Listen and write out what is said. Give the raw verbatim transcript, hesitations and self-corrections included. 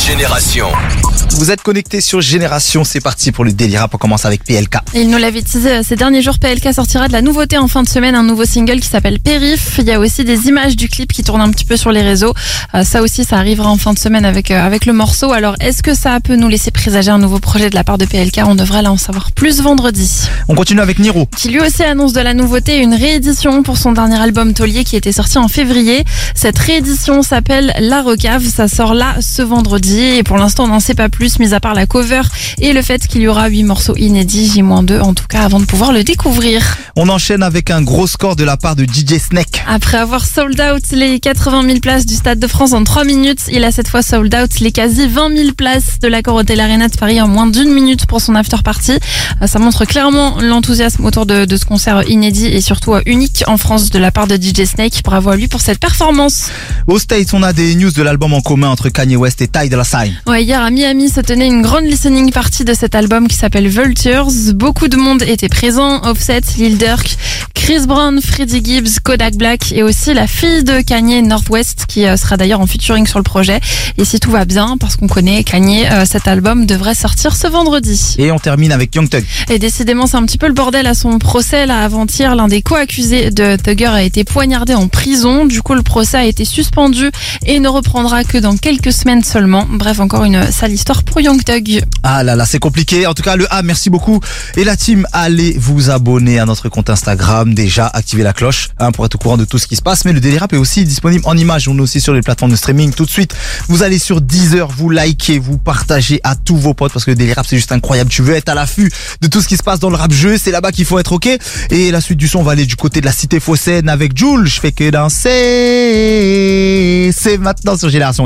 Génération. Vous êtes connectés sur Génération, c'est parti pour le délire rap. On commence avec P L K. Il nous l'avait teasé ces derniers jours, P L K sortira de la nouveauté en fin de semaine, un nouveau single qui s'appelle Périph. Il y a aussi des images du clip qui tournent un petit peu sur les réseaux. Euh, ça aussi, ça arrivera en fin de semaine avec, euh, avec le morceau. Alors, est-ce que ça peut nous laisser présager un nouveau projet de la part de P L K? On devrait là en savoir plus vendredi. On continue avec Niro, Qui lui aussi annonce de la nouveauté, une réédition pour son dernier album Taulier qui était sorti en février. Cette réédition s'appelle La Recave. Ça sort là ce vendredi et pour l'instant, on n'en sait pas plus, mis à part la cover et le fait qu'il y aura huit morceaux inédits, J deux en tout cas, avant de pouvoir le découvrir. on enchaîne avec un gros score de la part de D J Snake. Après avoir sold out les quatre-vingt mille places du Stade de France en trois minutes, il a cette fois sold out les quasi vingt mille places de l'accord Hotel Arena de Paris en moins d'une minute pour son after party. Ça montre clairement l'enthousiasme autour de, de ce concert inédit et surtout unique en France de la part de D J Snake. Bravo à lui pour cette performance. Aux States, on a des news de l'album en commun entre Kanye West et Ty Dolla Sign. Ouais, hier à Miami se tenait une grande listening party de cet album qui s'appelle Vultures. Beaucoup de monde était présent, Offset, Lil Durk, Chris Brown, Freddie Gibbs, Kodak Black et aussi la fille de Kanye, Northwest, qui sera d'ailleurs en featuring sur le projet. Et si tout va bien, parce qu'on connaît Kanye, euh, cet album devrait sortir ce vendredi. Et on termine avec Young Thug. Et décidément, c'est un petit peu le bordel à son procès. Là, avant-hier, l'un des co-accusés de Thugger a été poignardé en prison. Du coup, le procès a été suspendu et ne reprendra que dans quelques semaines seulement. Bref, encore une sale histoire pour Young Thug. Ah là là, c'est compliqué. En tout cas, le A, merci beaucoup. Et la team, allez vous abonner à notre compte Instagram. Déjà, activez la cloche hein, pour être au courant de tout ce qui se passe. Mais le délire rap est aussi disponible en images. On est aussi sur les plateformes de streaming tout de suite. Vous allez sur Deezer, vous likez, vous partagez à tous vos potes parce que le délire rap, c'est juste incroyable. Tu veux être à l'affût de tout ce qui se passe dans le rap jeu. C'est là-bas qu'il faut être ok. Et la suite du son, on va aller du côté de la cité phocéenne avec Jul. Je fais que danser. C'est maintenant sur Génération.